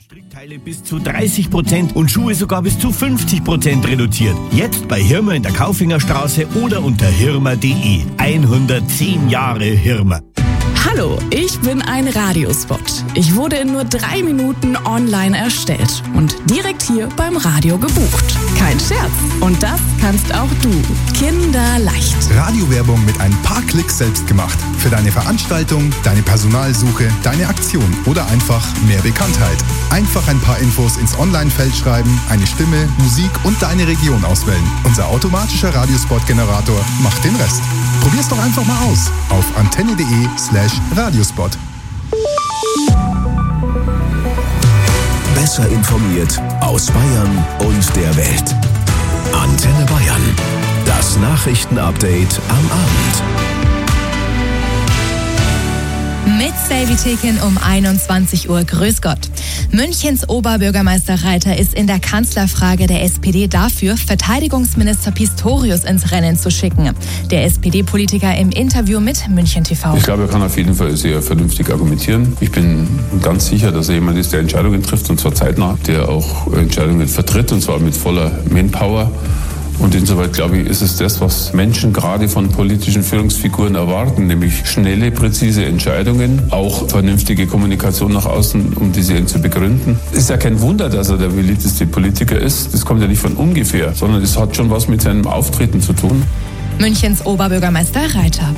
Strickteile bis zu 30% und Schuhe sogar bis zu 50% reduziert. Jetzt bei Hirmer in der Kaufingerstraße oder unter hirmer.de. 110 Jahre Hirmer. Hallo, ich bin ein Radiospot. Ich wurde in nur 3 Minuten online erstellt und direkt hier beim Radio gebucht. Kein Scherz. Und das kannst auch du. Kinderleicht. Radiowerbung mit ein paar Klicks selbst gemacht. Für deine Veranstaltung, deine Personalsuche, deine Aktion oder einfach mehr Bekanntheit. Einfach ein paar Infos ins Online-Feld schreiben, eine Stimme, Musik und deine Region auswählen. Unser automatischer Radiospot-Generator macht den Rest. Probier's doch einfach mal aus auf antenne.de/Radiospot. Besser informiert aus Bayern und der Welt. Antenne Bayern. Das Nachrichtenupdate am Abend. Mit Selvi Tekin um 21 Uhr. Grüß Gott. Münchens Oberbürgermeister Reiter ist in der Kanzlerfrage der SPD dafür, Verteidigungsminister Pistorius ins Rennen zu schicken. Der SPD-Politiker im Interview mit München TV. Ich glaube, er kann auf jeden Fall sehr vernünftig argumentieren. Ich bin ganz sicher, dass er jemand ist, der Entscheidungen trifft, und zwar zeitnah, der auch Entscheidungen vertritt, und zwar mit voller Manpower. Und insoweit, glaube ich, ist es das, was Menschen gerade von politischen Führungsfiguren erwarten, nämlich schnelle, präzise Entscheidungen, auch vernünftige Kommunikation nach außen, um diese zu begründen. Es ist ja kein Wunder, dass er der beliebteste Politiker ist. Das kommt ja nicht von ungefähr, sondern es hat schon was mit seinem Auftreten zu tun. Münchens Oberbürgermeister Reiter.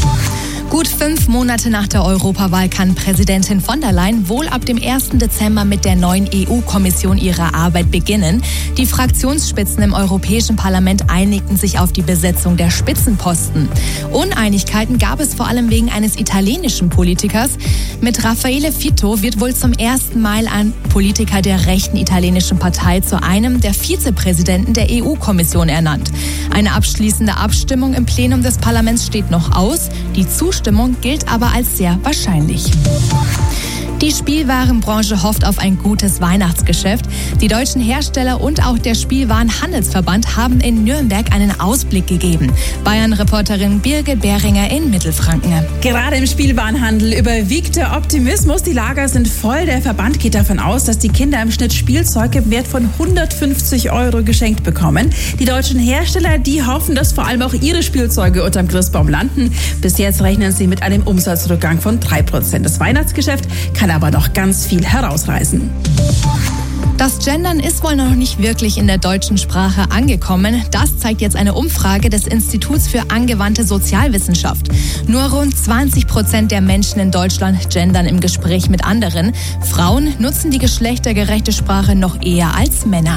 Gut 5 Monate nach der Europawahl kann Präsidentin von der Leyen wohl ab dem 1. Dezember mit der neuen EU-Kommission ihre Arbeit beginnen. Die Fraktionsspitzen im Europäischen Parlament einigten sich auf die Besetzung der Spitzenposten. Uneinigkeiten gab es vor allem wegen eines italienischen Politikers. Mit Raffaele Fitto wird wohl zum ersten Mal ein Politiker der rechten italienischen Partei zu einem der Vizepräsidenten der EU-Kommission ernannt. Eine abschließende Abstimmung im Plenum des Parlaments steht noch aus. Die Zustimmung gilt aber als sehr wahrscheinlich. Die Spielwarenbranche hofft auf ein gutes Weihnachtsgeschäft. Die deutschen Hersteller und auch der Spielwarenhandelsverband haben in Nürnberg einen Ausblick gegeben. Bayern-Reporterin Birgit Behringer in Mittelfranken. Gerade im Spielwarenhandel überwiegt der Optimismus. Die Lager sind voll. Der Verband geht davon aus, dass die Kinder im Schnitt Spielzeug im Wert von 150 € geschenkt bekommen. Die deutschen Hersteller, die hoffen, dass vor allem auch ihre Spielzeuge unterm Christbaum landen. Bis jetzt rechnen sie mit einem Umsatzrückgang von 3%. Das Weihnachtsgeschäft kann aber noch ganz viel herausreißen. Das Gendern ist wohl noch nicht wirklich in der deutschen Sprache angekommen. Das zeigt jetzt eine Umfrage des Instituts für angewandte Sozialwissenschaft. Nur rund 20% der Menschen in Deutschland gendern im Gespräch mit anderen. Frauen nutzen die geschlechtergerechte Sprache noch eher als Männer.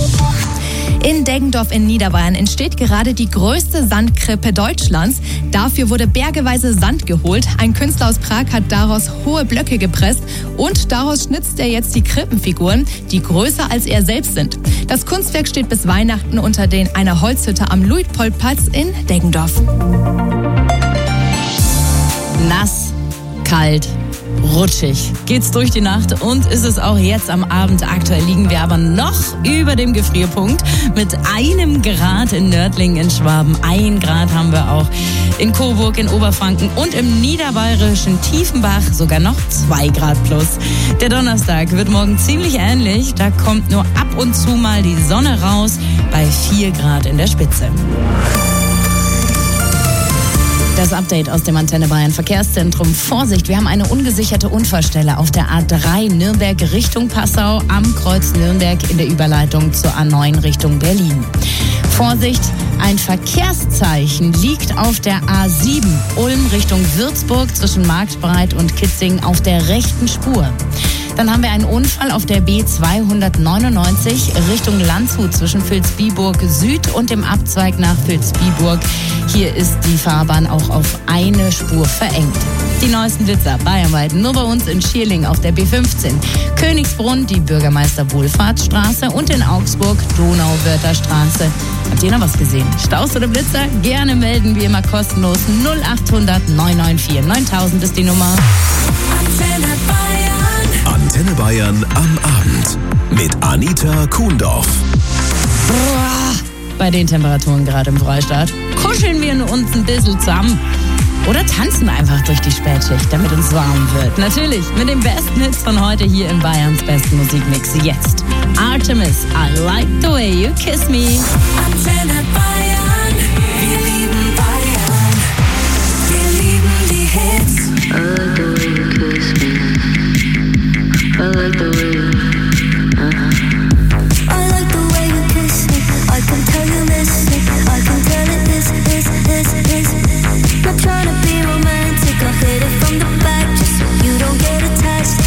In Deggendorf in Niederbayern entsteht gerade die größte Sandkrippe Deutschlands. Dafür wurde bergeweise Sand geholt. Ein Künstler aus Prag hat daraus hohe Blöcke gepresst und daraus schnitzt er jetzt die Krippenfiguren, die größer als er selbst sind. Das Kunstwerk steht bis Weihnachten unter einer Holzhütte am Luitpoldplatz in Deggendorf. Nass, kalt, rutschig geht's durch die Nacht und ist es auch jetzt am Abend. Aktuell liegen wir aber noch über dem Gefrierpunkt mit 1 Grad in Nördlingen in Schwaben. 1 Grad haben wir auch in Coburg in Oberfranken und im niederbayerischen Tiefenbach sogar noch 2 Grad plus. Der Donnerstag wird morgen ziemlich ähnlich. Da kommt nur ab und zu mal die Sonne raus bei 4 Grad in der Spitze. Das Update aus dem Antenne Bayern Verkehrszentrum. Vorsicht, wir haben eine ungesicherte Unfallstelle auf der A3 Nürnberg Richtung Passau am Kreuz Nürnberg in der Überleitung zur A9 Richtung Berlin. Vorsicht, ein Verkehrszeichen liegt auf der A7 Ulm Richtung Würzburg zwischen Marktbreit und Kitzing auf der rechten Spur. Dann haben wir einen Unfall auf der B299 Richtung Landshut zwischen Vilsbiburg Süd und dem Abzweig nach Vilsbiburg. Hier ist die Fahrbahn auch auf eine Spur verengt. Die neuesten Blitzer bayernweit nur bei uns in Schierling auf der B15. Königsbrunn die Bürgermeister-Wohlfahrtsstraße und in Augsburg Donauwörtherstraße. Habt ihr noch was gesehen? Staus oder Blitzer? Gerne melden, wie immer kostenlos. 0800 994 9000 ist die Nummer. Antenne Bayern am Abend mit Anita Kuhndorf. Bei den Temperaturen gerade im Freistaat kuscheln wir uns ein bisschen zusammen. Oder tanzen einfach durch die Spätschicht, damit uns warm wird. Natürlich mit den besten Hits von heute hier in Bayerns besten Musikmix. Jetzt Artemis, I Like the Way You Kiss Me. Antenne Bayern, wir lieben Bayern, wir lieben die Hits. I like the way you kiss me. I like the way you I like the way you kiss me. I can tell you miss me. I can tell it is. Not trying to be romantic. I hit it from the back just so you don't get attached.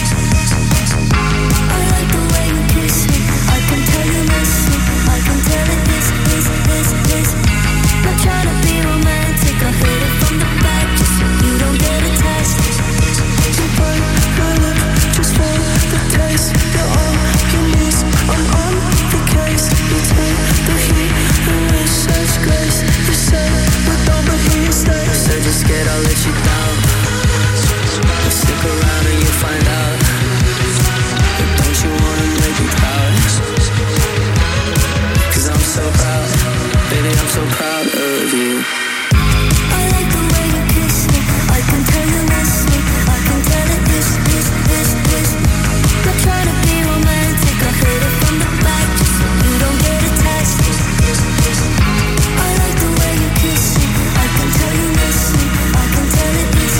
I like the way you kiss me. I can tell you miss me. I can tell it is. Not trying to be romantic. I hit it from the back just so you don't get attached. You bite my lip just for the taste. You're on your knees. I'm on the case. You take the heat and with such grace. You say we're done, but here you stay. Said you're scared I'll let you down. But stick around and you'll find out. But don't you wanna make me proud? 'Cause I'm so proud, baby, I'm so proud of you. I like the way you kiss me. I can tell you miss me. I can tell it is. Not trying to be romantic. I hit it from the back just so you don't get attached. I like the way you kiss me. I can tell you miss me. I can tell it is.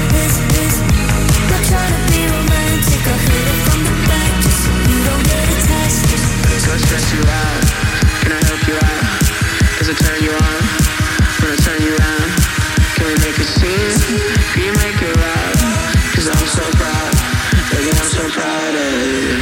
Not trying to be romantic. I hit it from the back just so you don't get attached. So I stress you out. Can I help you out? Does it turn you on? When I turn you around, can we make a scene? Can you make it right? 'Cause I'm so proud, baby, I'm so proud of you.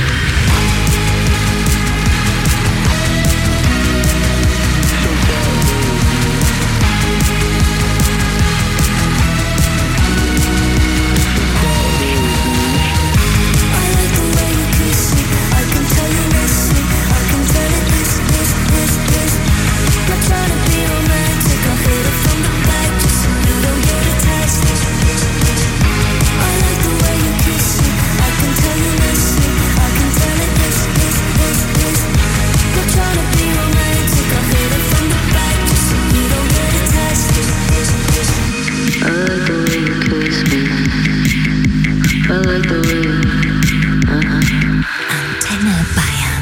I like the way you kiss me. I can tell you miss me. I can tell it is. Not trying to be romantic. I hit it from the back just so you don't get attached. I like the way you kiss me. I can tell you miss me. I can tell it is. Not trying to be romantic. I hit it from the back just so you don't get attached. I like the way you kiss me. I like the way you Antenne Bayern.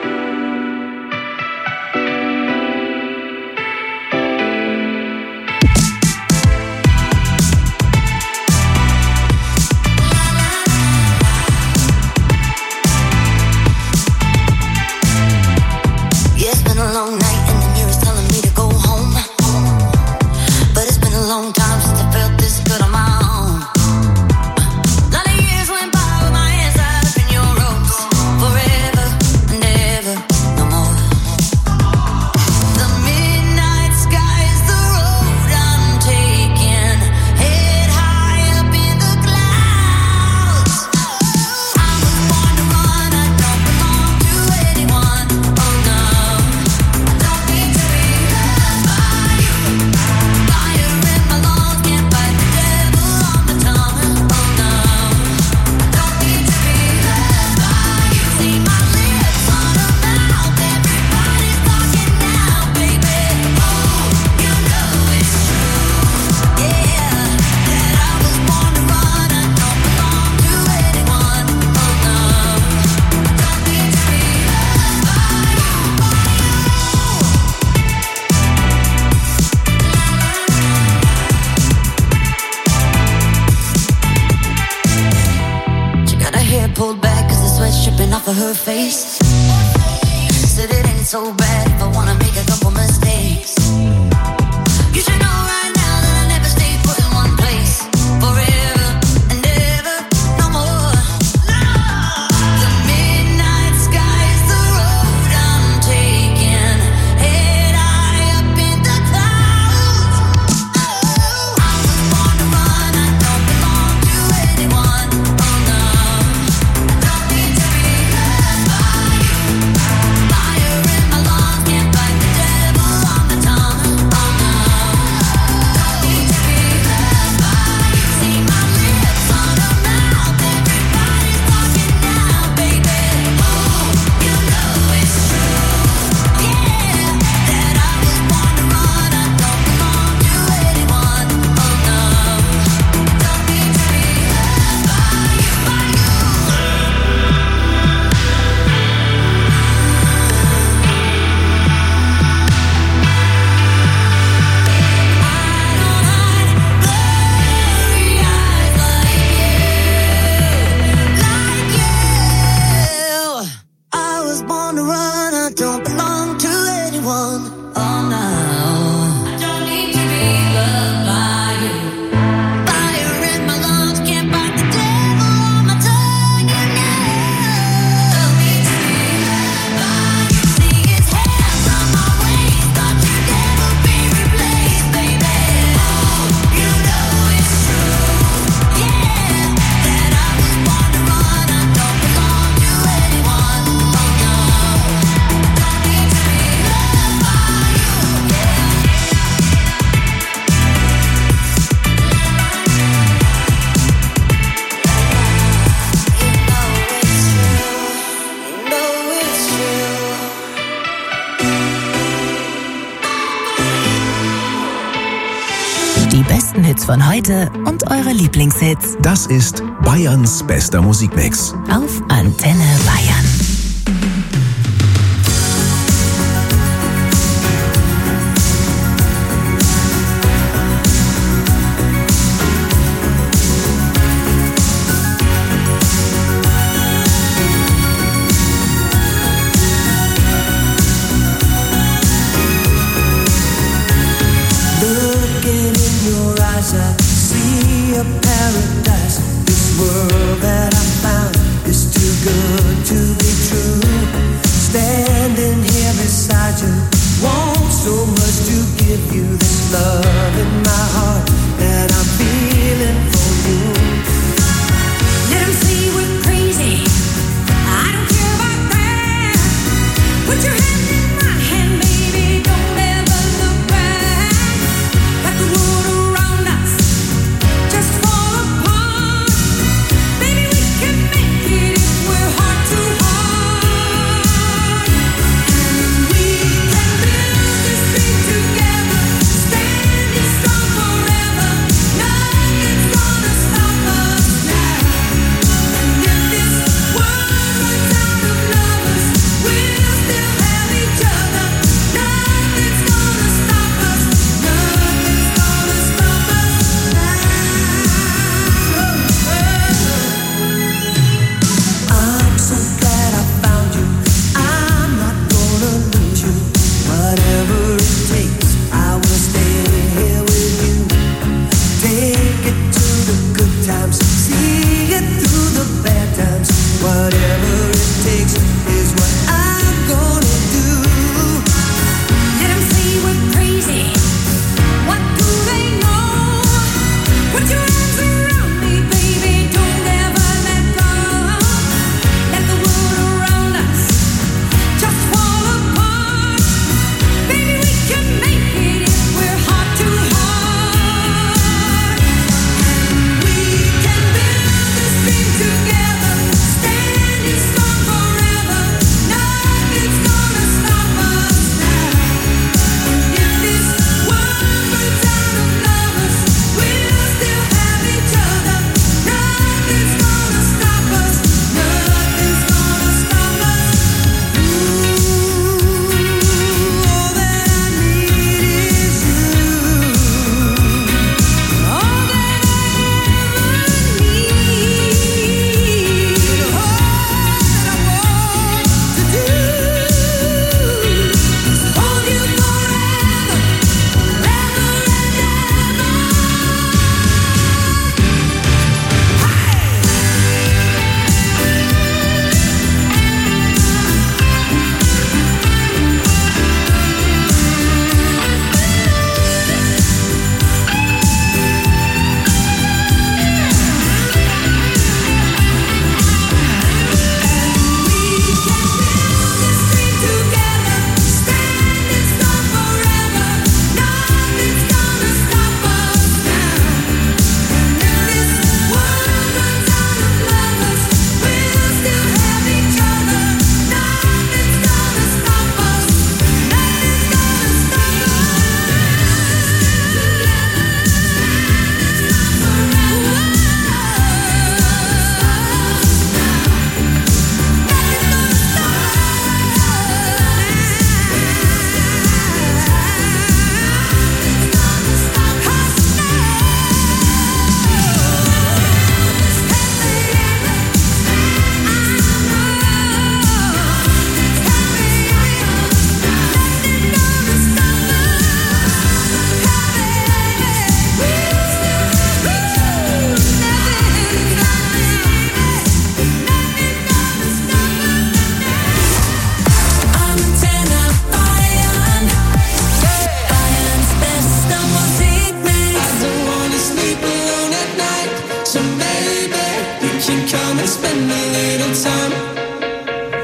Yeah, it's been a long night and the mirror's telling me to go home. But it's been a long time since I felt this good on my own. Lot of years went by with my hands tied up in your ropes. Forever and ever, no more. The midnight sky is the road I'm taking. Head high up in the clouds. I was born to run, I don't belong to anyone. Oh no, don't need to be loved by you. Fire in my lungs, can't fight the devil on my tongue. Oh no, don't need to be loved by you. See my lips on a mouth, everybody's talking now, baby. Oh, you know it's true, yeah, that I was born to run, I don't belong to anyone. Oh no, don't need to be loved by you. She got her hair pulled back 'cause the sweat's dripping off of her face. Said it ain't so bad if I wanna make a couple mistakes. You should know right now that I never stay put in one place. Forever and ever, no more. The midnight sky is the road I'm taking. Head high up in the clouds. I was born to run, I don't belong to anyone. Oh no, don't need to be loved by you. Fire in my lungs, can't fight the was born to run, I don't belong to anyone. Oh no, I don't need to be loved by you. Fire in my lungs, can't fight the devil on my tongue, you know. Don't need to be loved by you. See his hair from my waist, thought you'd never be replaced, baby. Oh, you know it's true, yeah, that I was born to run, I don't belong to anyone. Oh no, don't need to be loved by you, yeah. You know it's true. Die besten Hits von heute und eure Lieblingshits Das ist Bayerns bester Musikmix. auf Antenne Bayern. Looking in your eyes, I see a paradise. This world that I found is too good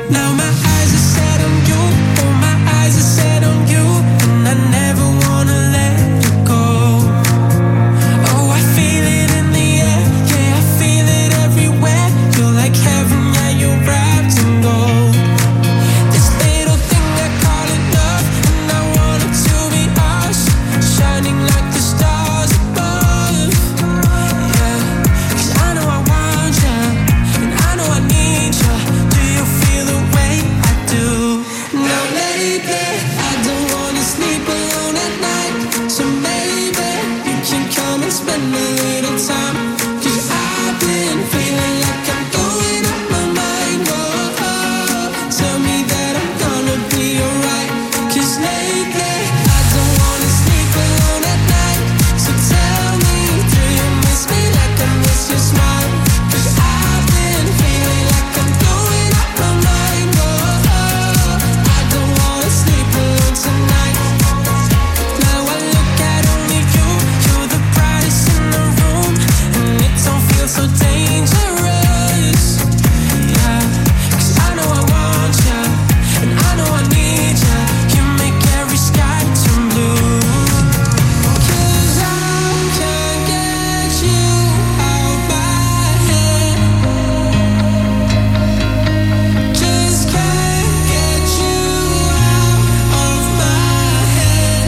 Now my eyes are set on you, oh my eyes are set on you, and I never wanna let you go. Oh, I feel it in the air, yeah, I feel it everywhere. You're like heaven, yeah, you're wrapped in gold. This little thing I call it love, and I want it to be us, shining like the stars above. Yeah, 'cause I know I want you, and I know I need you. Do you feel the way I do? Now lately, I don't wanna sleep alone at night, so maybe you can come and spend a little time. 'Cause I've been feeling like I'm going out my mind. Oh, oh, tell me that I'm gonna be alright. 'Cause lately, I don't wanna sleep alone at night, so tell me, do you miss me like I miss your smile? 'Cause I've been feeling like I'm going out my mind. Oh, oh, I don't wanna sleep alone tonight. Now I look at only you, you're the brightest in the room, and it don't feel so dangerous. Yeah, 'cause I know I want you, and I know I need you. You make every sky turn blue. 'Cause I can't get you out my head. Just can't get you out of my head.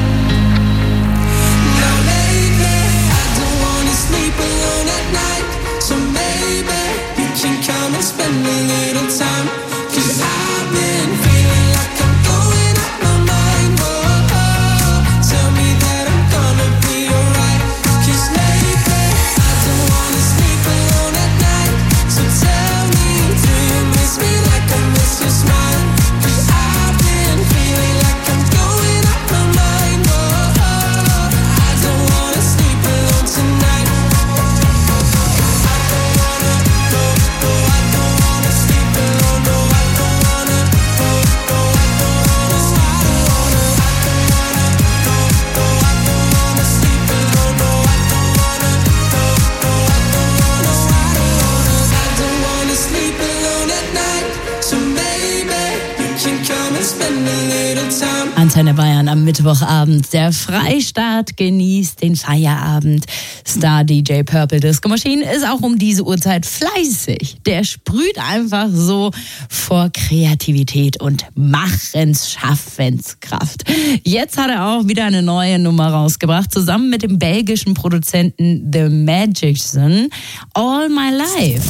Now lately, I don't wanna sleep alone at night, so maybe you can come and spend a little time. 'Cause I've been feeling like I'm going out my mind. Oh, oh, tell me that I'm gonna be alright. 'Cause lately, I don't wanna sleep alone at night, so tell me, do you miss me like I miss your smile? 'Cause I've been feeling like I'm going out my mind. Oh, oh, I don't wanna sleep alone tonight. I don't wanna, no, no, I don't wanna sleep alone. No, I don't wanna, no, no, I don't wanna, I don't wanna, no, no, I don't wanna sleep alone. No, I don't wanna, no, no, I don't wanna, I don't wanna sleep alone at night, so maybe you can come and spend a little time. Antenne Bayern am Mittwochabend. Der Freistaat genießt den Feierabend. Star DJ Purple Disco Machine ist auch um diese Uhrzeit fleißig. Der sprüht einfach so vor Kreativität und Schaffenskraft. Jetzt hat er auch wieder eine neue Nummer rausgebracht, zusammen mit dem belgischen Produzenten The Magician, All My Life.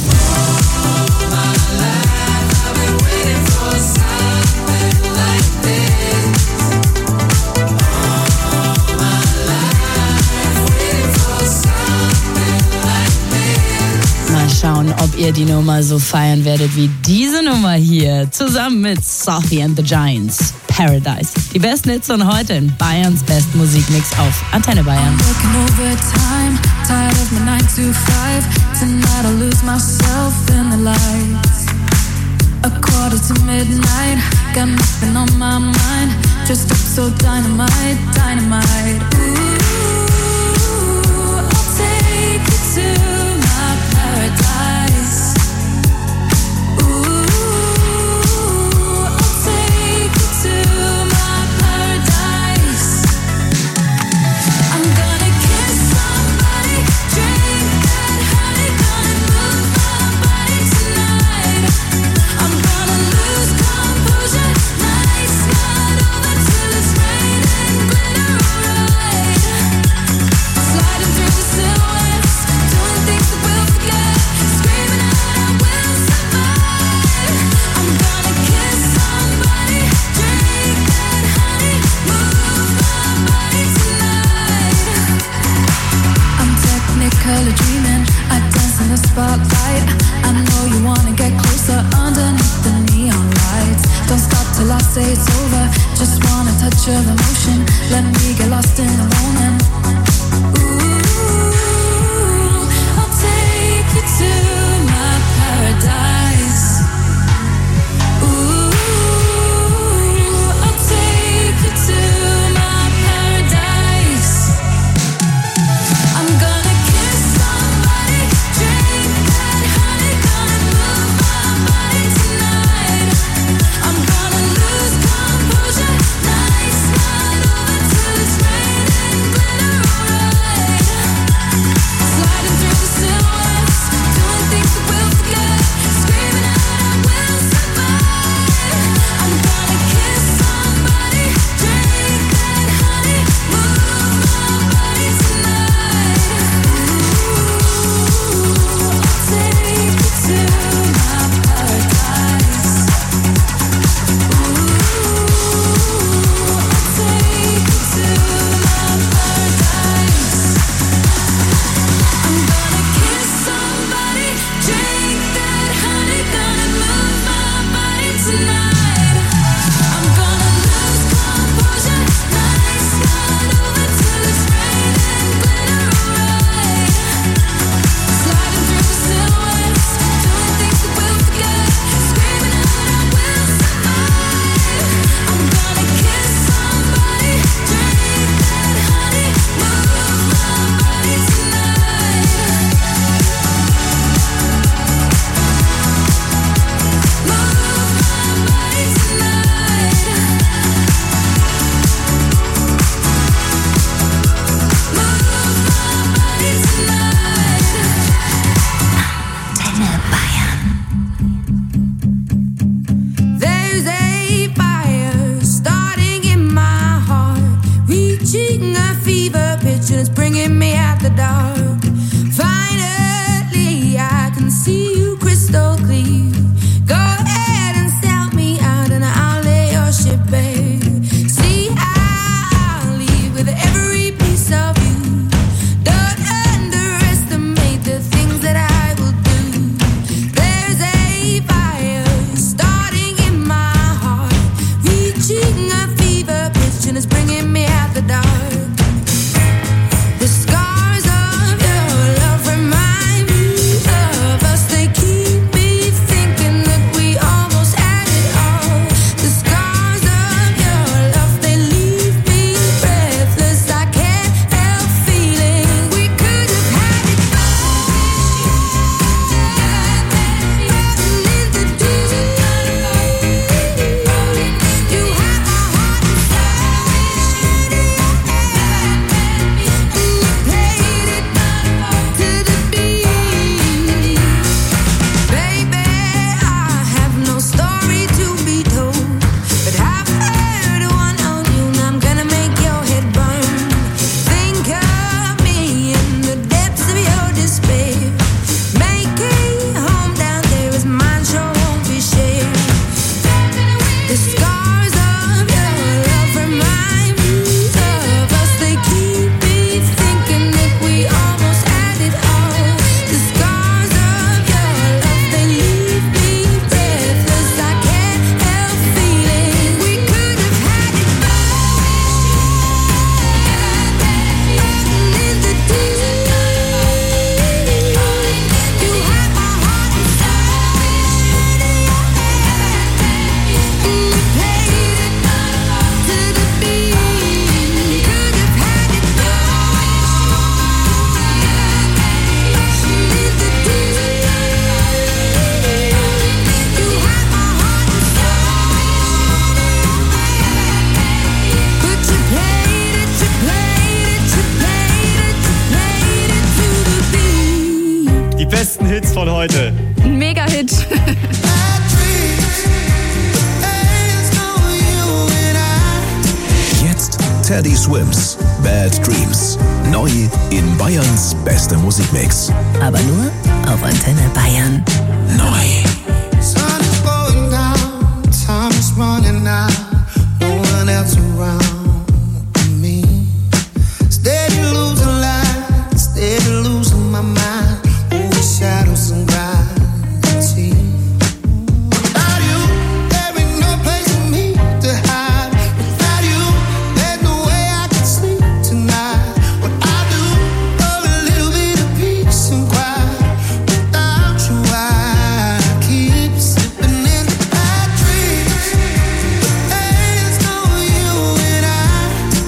Mal schauen, ob ihr die Nummer so feiern werdet wie diese Nummer hier, zusammen mit Sophie and the Giants, Paradise. Die besten Hits von heute in Bayerns besten Musikmix auf Antenne Bayern. Working overtime, tired of my 9 to 5. Tonight I'll lose myself in the lights. A quarter to midnight, got nothing on my mind. Just up so dynamite, dynamite. Ooh, I'll take you to my paradise. Ooh, I'll take you to my paradise. I'm gonna kiss somebody, drink that honey, gonna move my body tonight. I'm gonna lose composure, nights not over till it's raining glitter, alright. Sliding through the silhouettes, doing things that we'll forget, screaming out I will survive. I'm gonna kiss somebody, drink that honey, move my body tonight. I'm technically dreaming, I dance in the spotlight. I know you wanna get closer underneath the neon lights. Don't stop till I say it's over, just want a touch of emotion. Let me get lost in the moment. Ooh, I'll take you to my paradise. Ooh, I'll take you to my paradise. I'm gonna kiss somebody, drink that honey, gonna move my body tonight. Teddy Swims, Bad Dreams. Neu in Bayerns beste Musikmix. Aber nur auf Antenne Bayern. Neu. Sun is going down, time is running out, no one else around me. Steady losing light, steady losing my mind, over shadows and gravity. Without you, there ain't no place for me to hide. Without you, there's no way I can sleep tonight. What I do for a little bit of peace and quiet. Without you, I keep slipping in bad dreams. But there's no you and I.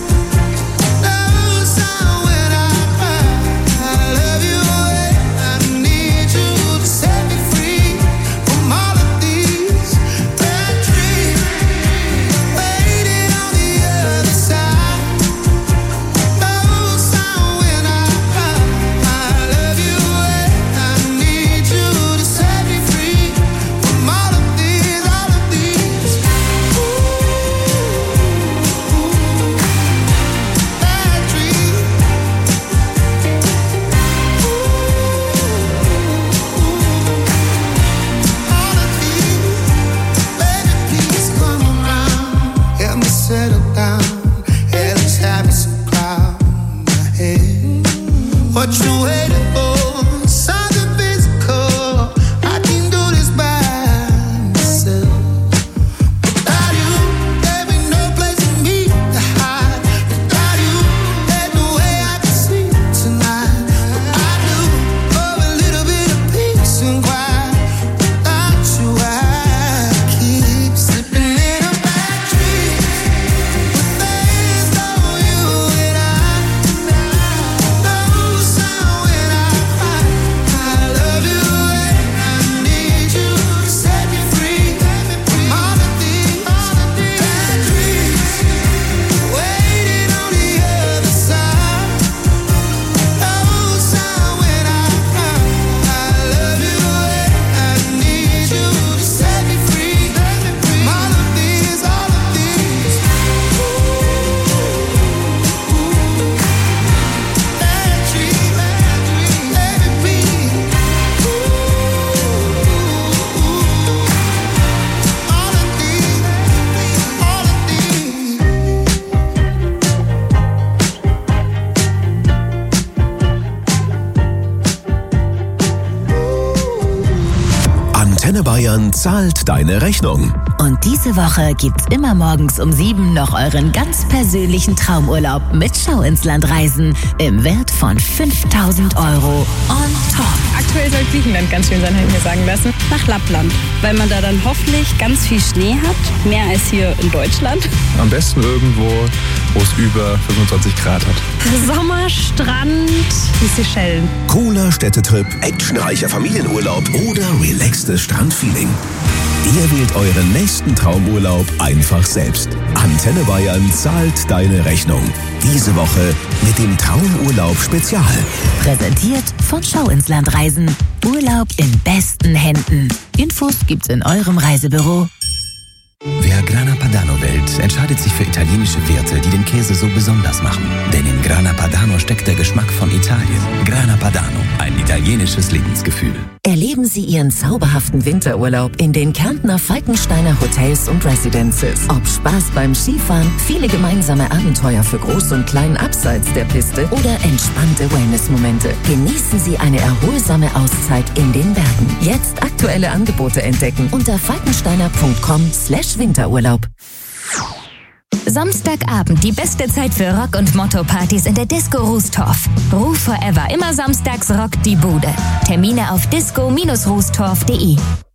No sound when I cry. I love you and I need you to set me free from all of these bad dreams. Waiting on the other side. No sound when I cry. I love you and I need you to set me free from all of these bad dreams. All of these, baby, please come around. Help me settle down. Hell is having some cloud in my head. What you waiting for? Something physical. I can do this by myself. Without you, there ain't no place for me to hide. Without you, there's no way I can sleep tonight. What I do for a little bit of peace and quiet. Without you, I keep slipping in a bad dream. But there's no you and I. No sound when I cry. I love you and I need you to set me free from all of these bad dreams. Waiting on the other side. No sound when I cry. I love you and I need you to set me free from all of these bad dreams. Antenne Bayern zahlt deine Rechnung. Und diese Woche gibt's immer morgens um 7 noch euren ganz persönlichen Traumurlaub mit Schau ins Land reisen im Wert von 5.000 Euro on top. Aktuell soll Griechenland ganz schön sein, habe ich mir sagen lassen. Nach Lappland, weil man da dann hoffentlich ganz viel Schnee hat, mehr als hier in Deutschland. Am besten irgendwo, wo es über 25 Grad hat. Sommer, Strand, die Seychellen. Cooler Städtetrip, actionreicher Familienurlaub oder relaxtes Strandfeeling. Ihr wählt euren nächsten Traumurlaub einfach selbst. Antenne Bayern zahlt deine Rechnung. Diese Woche mit dem Traumurlaub Spezial. Präsentiert von Schau ins Land reisen. Urlaub in besten Händen. Infos gibt's in eurem Reisebüro. Wer Grana Padano wählt, entscheidet sich für italienische Werte, die den Käse so besonders machen. Denn in Grana Padano steckt der Geschmack von Italien. Grana Padano, ein italienisches Lebensgefühl. Erleben Sie Ihren zauberhaften Winterurlaub in den Kärntner Falkensteiner Hotels und Residences. Ob Spaß beim Skifahren, viele gemeinsame Abenteuer für Groß und Klein abseits der Piste oder entspannte Wellness-Momente. Genießen Sie eine erholsame Auszeit in den Bergen. Jetzt aktuelle Angebote entdecken unter falkensteiner.com/Winterurlaub. Samstagabend die beste Zeit für Rock- und Motto-Partys in der Disco Rußtorf. Ruf Forever, immer samstags rockt die Bude. Termine auf disco-rußtorf.de.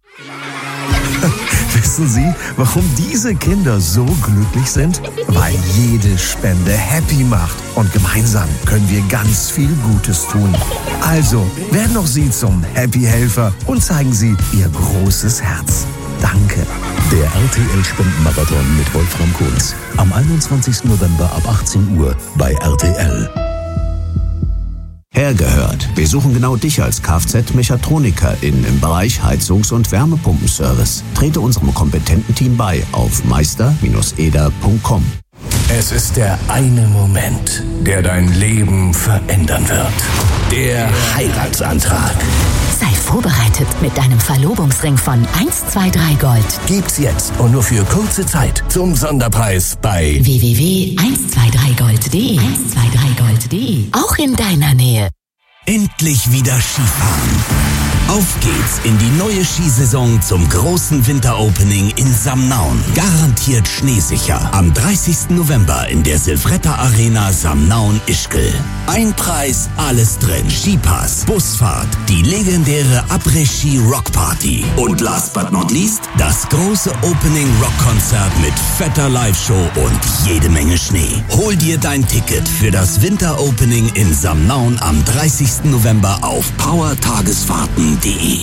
Wissen Sie, warum diese Kinder so glücklich sind? Weil jede Spende happy macht. Und gemeinsam können wir ganz viel Gutes tun. Also, werden auch Sie zum Happy-Helfer und zeigen Sie Ihr großes Herz. Danke. Der RTL-Spendenmarathon mit Wolfram Kunz. Am 21. November ab 18 Uhr bei RTL. Hergehört. Wir suchen genau dich als Kfz-Mechatronikerin im Bereich Heizungs- und Wärmepumpenservice. Trete unserem kompetenten Team bei auf meister-eder.com. Es ist der eine Moment, der dein Leben verändern wird. Der Heiratsantrag. Sei vorbereitet mit deinem Verlobungsring von 123 Gold. Gibt's jetzt und nur für kurze Zeit zum Sonderpreis bei www.123gold.de 123gold.de. Auch in deiner Nähe. Endlich wieder Skifahren. Auf geht's in die neue Skisaison zum großen Winteropening in Samnaun. Garantiert schneesicher. Am 30. November in der Silvretta Arena Samnaun-Ischgl. Ein Preis, alles drin. Skipass, Busfahrt, die legendäre Après-Ski-Rock-Party. Und last but not least, das große Opening-Rock-Konzert mit fetter Live-Show und jede Menge Schnee. Hol dir dein Ticket für das Winteropening in Samnaun am 30. November auf powertagesfahrten.de.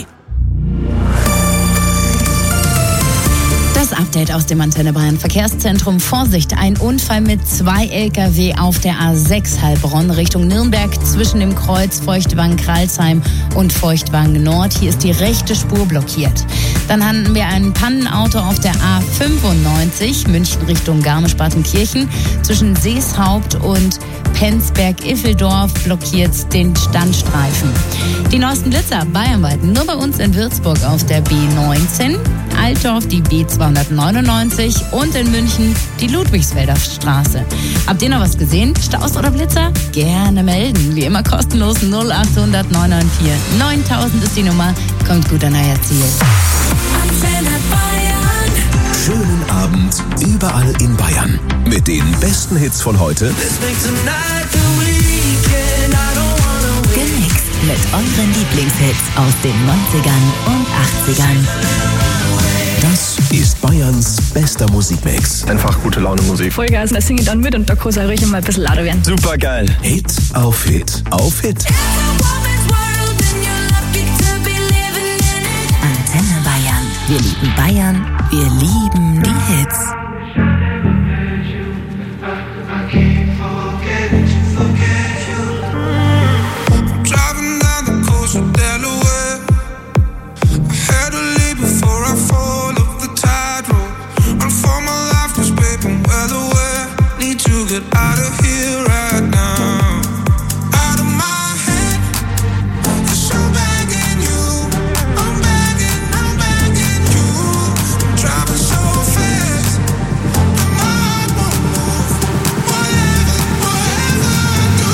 Das Update aus dem Antenne Bayern Verkehrszentrum. Vorsicht, ein Unfall mit 2 LKW auf der A6 Heilbronn Richtung Nürnberg zwischen dem Kreuz Feuchtwangen-Kralsheim und Feuchtwangen-Nord. Hier ist die rechte Spur blockiert. Dann hatten wir ein Pannenauto auf der A95 München Richtung Garmisch-Partenkirchen zwischen Seeshaupt und Penzberg-Iffeldorf blockiert den Standstreifen. Die neuesten Blitzer bayernweit nur bei uns in Würzburg auf der B19, Altdorf die B299 und in München die Ludwigsfelder Straße. Habt ihr noch was gesehen? Staus oder Blitzer? Gerne melden. Wie immer kostenlos 0800 994 9000 ist die Nummer. Kommt gut an euer Ziel. Antenne Bayern. Schönen Abend überall in Bayern. Mit den besten Hits von heute. Gemixt mit euren Lieblingshits aus den 90ern und 80ern. Das ist Bayerns bester Musikmix. Einfach gute Laune Musik. Vollgas, da singe ich dann mit und da kann es auch ruhig mal ein bisschen lauter werden. Super geil. Hit auf Hit auf Hit. Antenne Bayern. Wir lieben Bayern. Wir lieben die Hits. Driving down the coast of Delaware. I had to leave before I fall off the tightrope. Run for my life, 'cause babe, I'm well aware. Need to get out of here right now. Out of my head, 'cause I'm begging you. I'm begging you. I'm driving so fast, but my heart won't move. Whatever I do.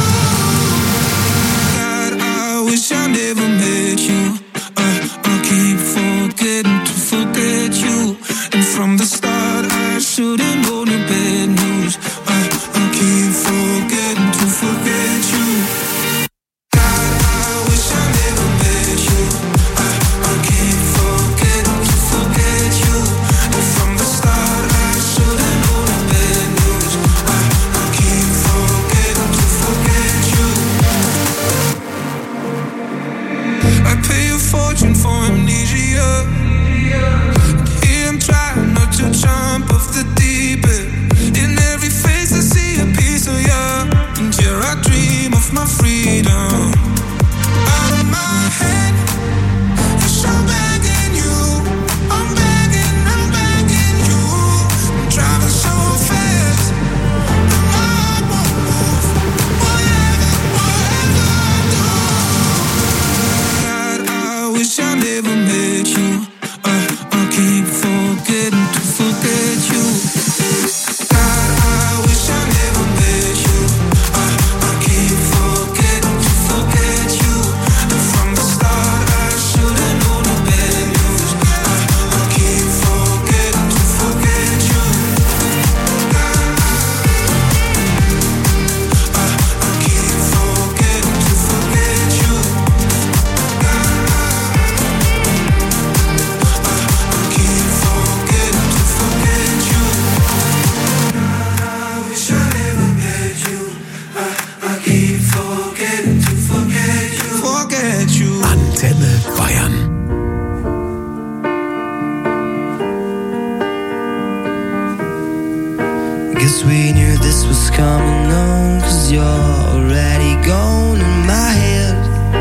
God, I wish I never met you. I keep forgetting to forget you. And from the start, I should've known the bad news. I keep forgetting to forget you. God, I wish I never met you. I keep forgetting to forget you. And from the start, I should've known the bad news. I keep forgetting to forget you. I pay a fortune for amnesia. Here I'm trying not to jump off the deep end. In every face I see a piece of you. And here I dream of my freedom. Out of my head, 'cause I'm begging you. I'm begging you. I'm driving so fast, but my heart won't move. Whatever I do. God, I wish I never met you. I keep forgetting to forget you. God, I wish I never met you. I keep forgetting to forget you. And from the start, I should've known the bad news. I keep forgetting to forget you. I keep forgetting to forget you. Antenne Bayern. Guess we knew this was coming on, 'cause you're already gone in my head.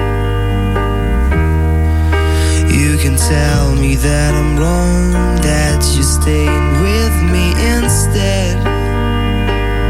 You can tell me that I'm wrong, that you're staying with me instead.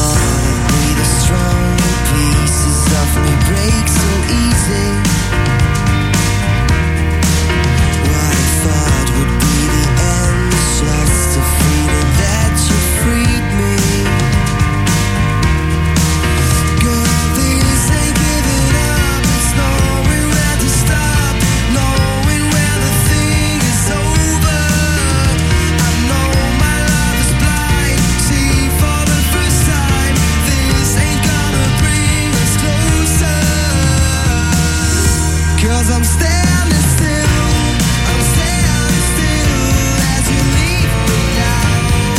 thought I'd be the stronger pieces of me break so easy. What I thought would be the end is just a feeling that you freed me. Girl, this ain't giving up, it's knowing where to stop, knowing where the thing is over. I know my love is blind, see for the first time, this ain't gonna bring us closer. 'Cause I'm standing still, I'm standing still as you leave me now.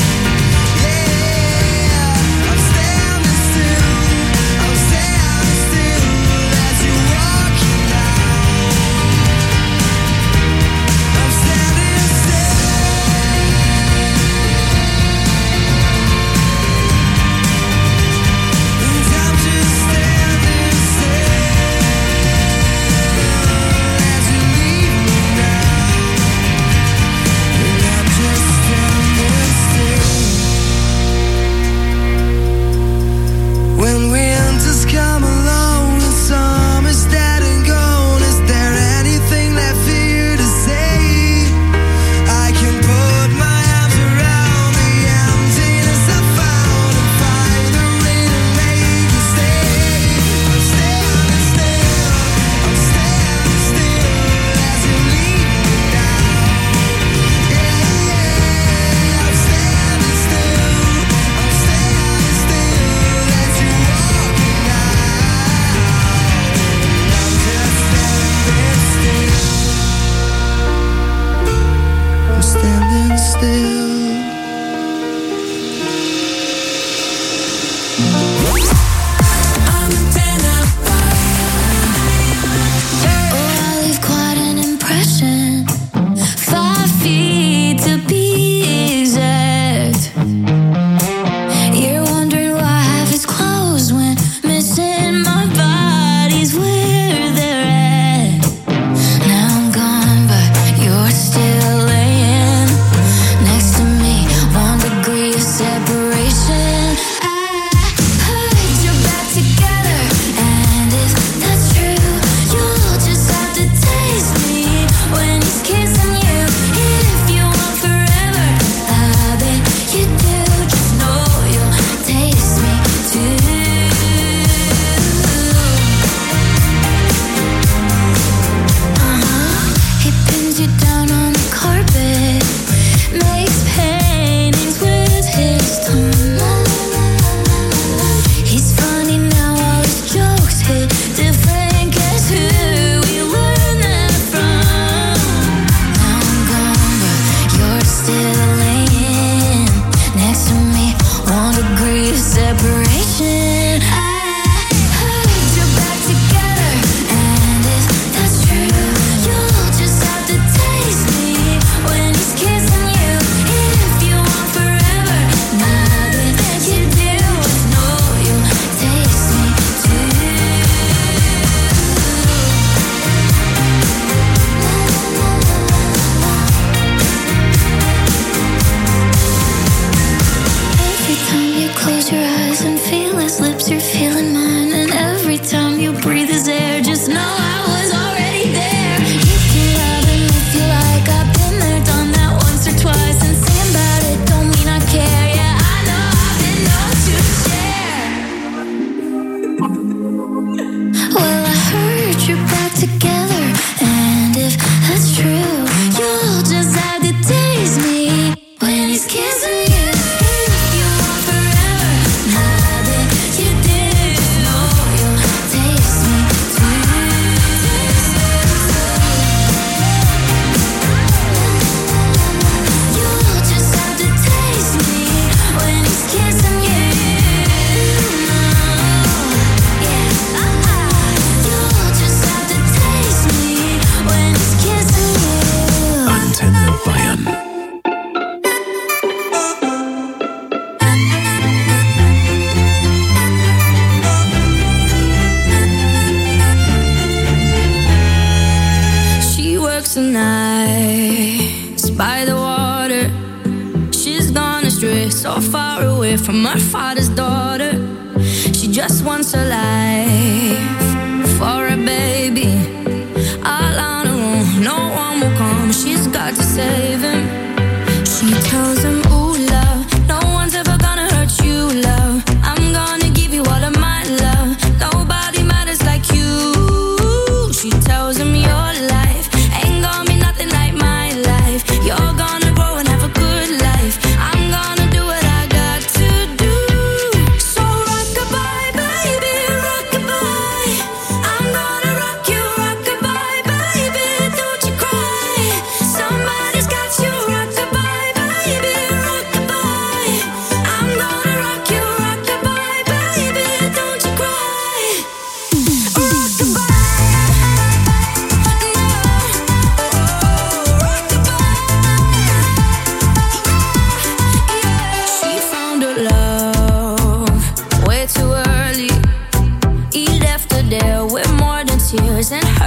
Yeah, I'm standing still, I'm standing still as you're walking out. I'm standing still. And I'm just standing still as you leave me now. And I'm just standing still. When winters come along and summer's dead and gone, is there anything left for you to say? I can put my arms around the emptiness I found and find the rain and make you stay. I'm standing still, I'm standing still as you leave me now. Yeah, I'm standing still, I'm standing still as you're walking out. I'm just standing still. I'm standing still. Oh, I leave quite an impression. 5 feet to be exact. You're wondering why half is closed when missing my body's where they're at. Now I'm gone, but you're still laying next to me. 1 degree of separation. I put your back together, and if that's true, you'll just have to taste me when he's kissing you. If you want forever, I bet you do. Just know you'll taste me too. He pins you down on the carpet, makes paintings with his tongue. He's funny now, all his jokes hit different. Guess who we learned that from? Now I'm gone, but you're still laying next to me. 1 degree of separation. I put your back together, and if that's true, you'll just have to taste me when he's kissing you. If you want forever, I bet you do. Just know you'll taste me too. Every time you close your eyes and feel his lips, you're feeling mine. And every time you breathe his air, just know I was already there. You can love him if you like. I've been there, done that once or twice. And singing about it don't mean I care. Yeah, I know I've been known to share. Well, I heard you're back together, and if that's true, you'll just have to taste me when he's kissing you. If you want forever, I bet you do. Know you'll taste me too. You'll just have to taste me when he's kissing you. You'll just have to taste me when he's kissing you. Antenne Bayern. She works the nights by the water. She's gone astray, so far away from her father's daughter.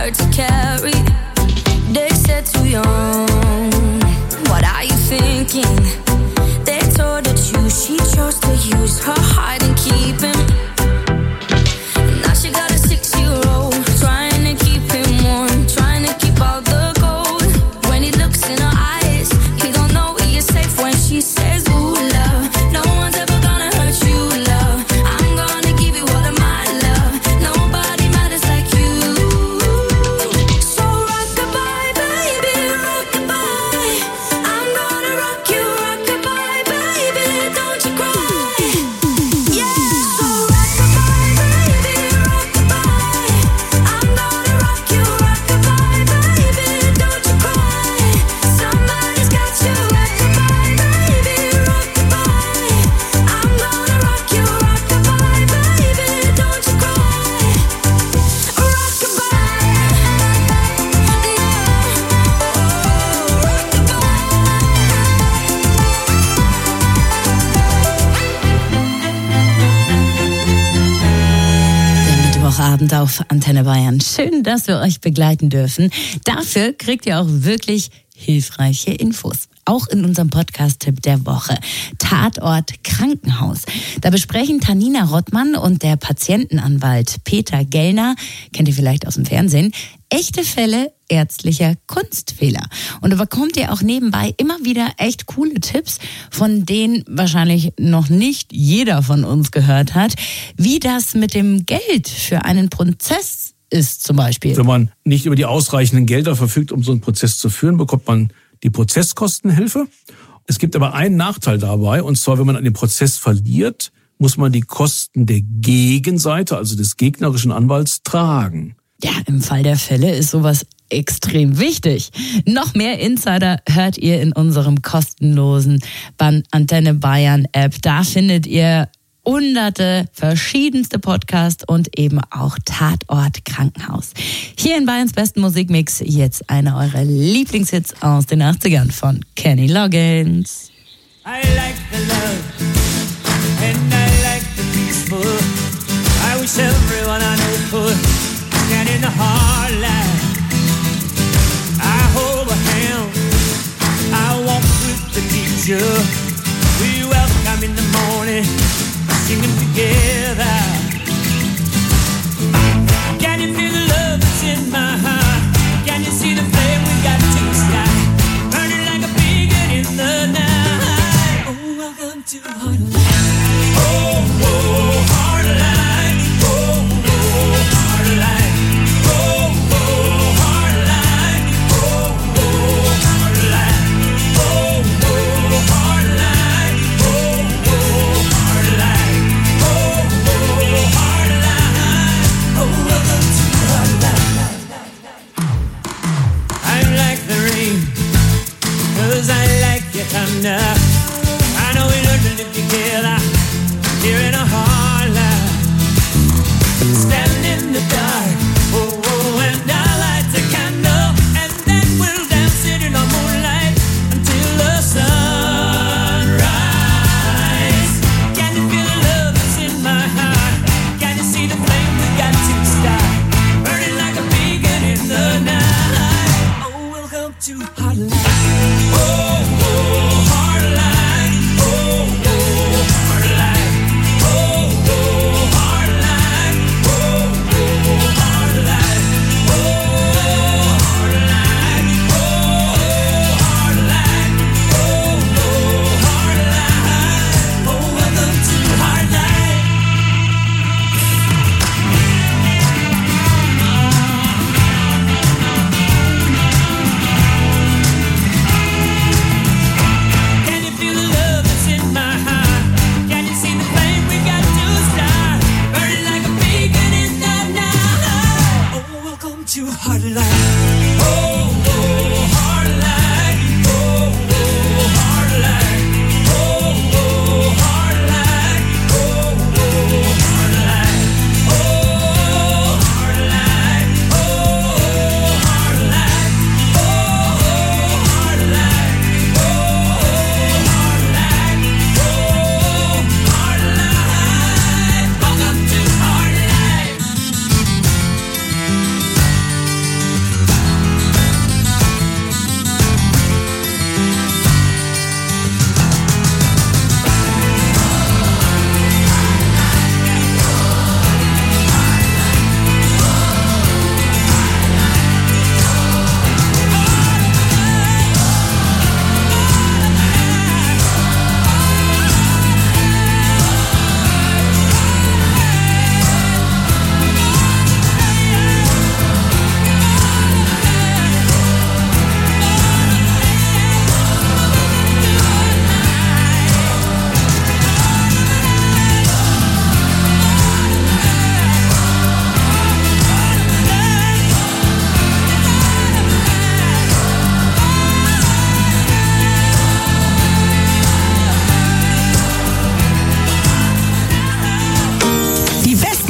hard to carry. They said too young. What are you thinking? They told her to, she chose to use her heart and keep him. Now she got a 6-year-old, trying to keep him warm, trying to keep all the gold. When he looks in her eyes, he don't know he is safe when she says, ooh, love, no one's ever gonna hurt you, love. I'm gonna give you all of my love. Nobody matters like you. So rock-a-bye, baby, rock-a-bye. I'm gonna rock you, rock-a-bye, baby, don't you cry. Yeah. So rock-a-bye, baby, rock-a-bye. I'm gonna rock you, rock-a-bye, baby, don't you cry. Somebody's got you, rock-a-bye, baby, rock-a-bye. I'm gonna rock you, rock-a-bye, baby, don't you cry. Mittwochabend auf Antenne Bayern. Schön, dass wir euch begleiten dürfen. Dafür kriegt ihr auch wirklich hilfreiche Infos. Auch in unserem Podcast-Tipp der Woche. Tatort Krankenhaus. Da besprechen Tanina Rottmann und der Patientenanwalt Peter Gellner, kennt ihr vielleicht aus dem Fernsehen, echte Fälle ärztlicher Kunstfehler. Und da bekommt ihr auch nebenbei immer wieder echt coole Tipps, von denen wahrscheinlich noch nicht jeder von uns gehört hat, wie das mit dem Geld für einen Prozess ist zum Beispiel. Wenn man nicht über die ausreichenden Gelder verfügt, um so einen Prozess zu führen, bekommt man die Prozesskostenhilfe. Es gibt aber einen Nachteil dabei, und zwar, wenn man einen Prozess verliert, muss man die Kosten der Gegenseite, also des gegnerischen Anwalts, tragen. Ja, im Fall der Fälle ist sowas extrem wichtig. Noch mehr Insider hört ihr in unserem kostenlosen Antenne Bayern App. Da findet ihr hunderte verschiedenste Podcasts und eben auch Tatort Krankenhaus. Hier in Bayerns besten Musikmix jetzt einer eurer Lieblingshits aus den 80ern von Kenny Loggins. I like the love and I like the peaceful. I wish everyone I know could stand in the hard line. I hold a hand, I walk with the teacher. We welcome in the morning, singing together. Can you feel the love that's in my heart? Can you see the flame we got to the sky? Burning like a beacon in the night. Oh, welcome to Heartline. Oh, oh, Heartline. Oh, oh, Heartline. Oh, oh, Heartline. Oh, oh, Heartline. Oh, oh, Heartline. Oh, oh, Heartline. Oh, oh,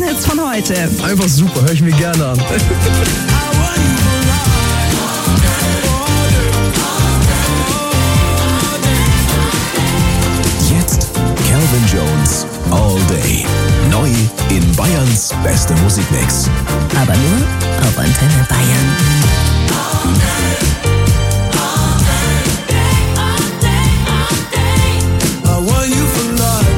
Hits von heute. Einfach super, höre ich mir gerne an. Jetzt Calvin Jones, All Day. Neu in Bayerns beste Musikmix. Aber nur auf Antenne Bayern. I want you for life.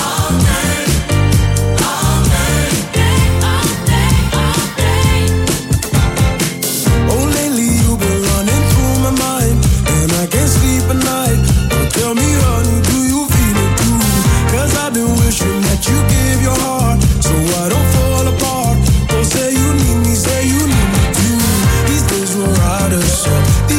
Oh, lately you've been running through my mind, and I can't sleep at night. Oh, tell me, honey, do you feel it too? 'Cause I've been wishing that you give your heart, so I don't fall apart. Oh, say you need me too. These days we're out of sight.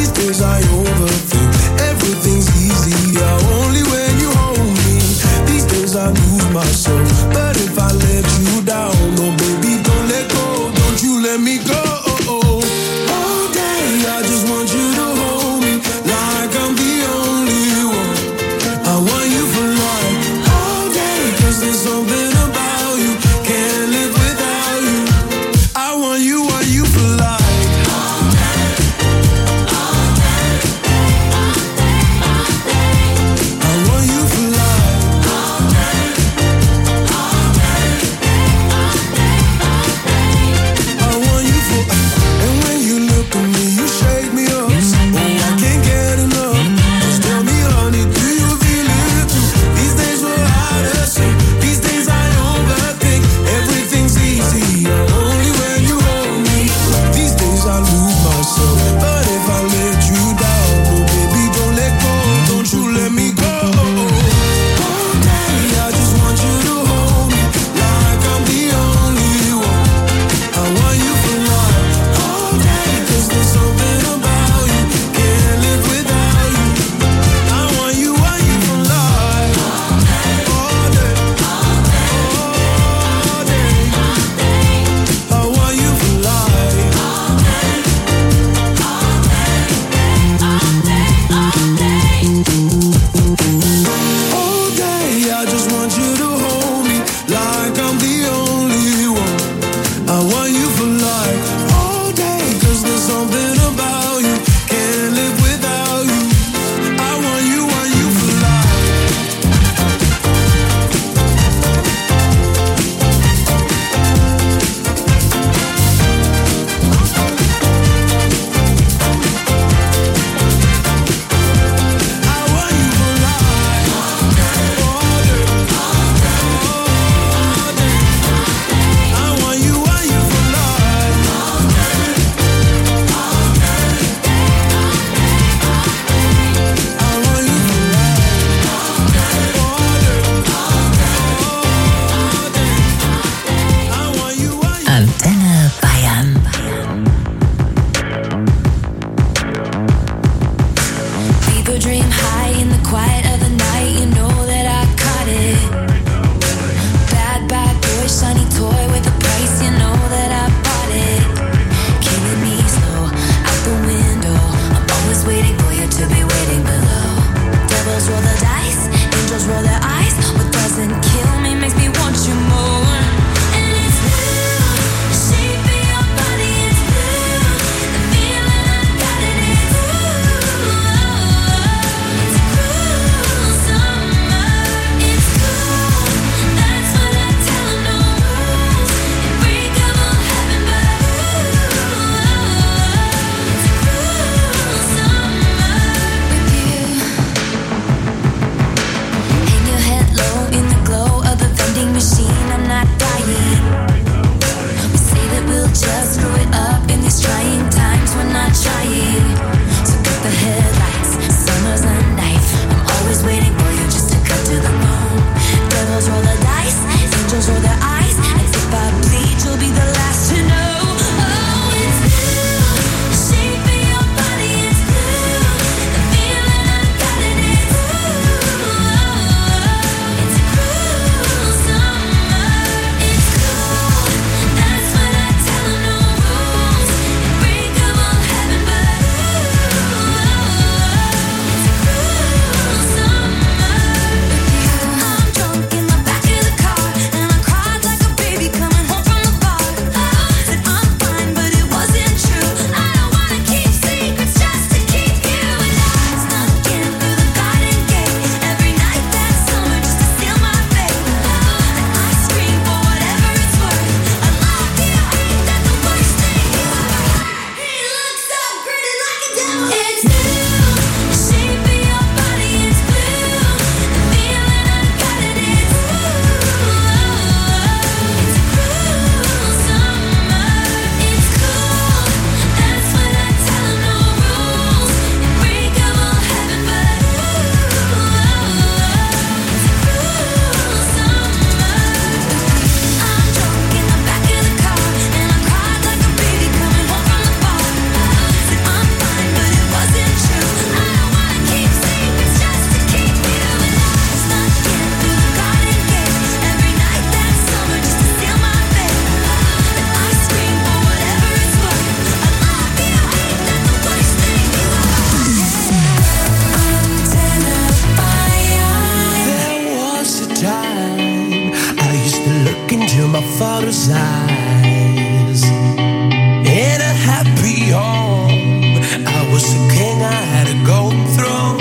father's eyes. In a happy home, I was a king, I had a golden throne.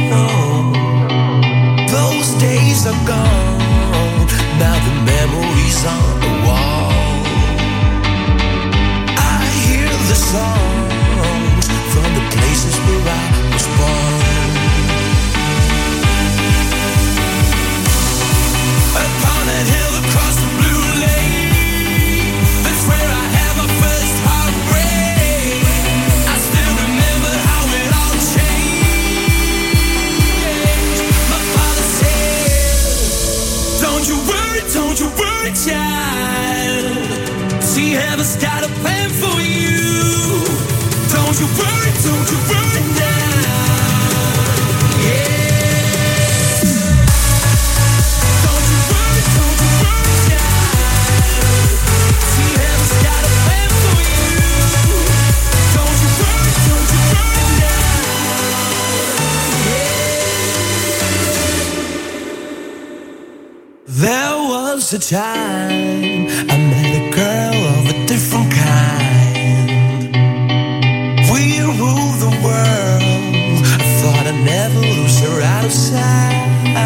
Those days are gone, now the memories on the wall. I hear the songs from the places where I was born. Upon that hill across the blue lake, that's where I had my first heartbreak. I still remember how it all changed. My father said, don't you worry, child. See, heaven's got a plan for you. Don't you worry now. Yeah. There was a time I met a girl of a different kind. We ruled the world. I thought I'd never lose her out of sight.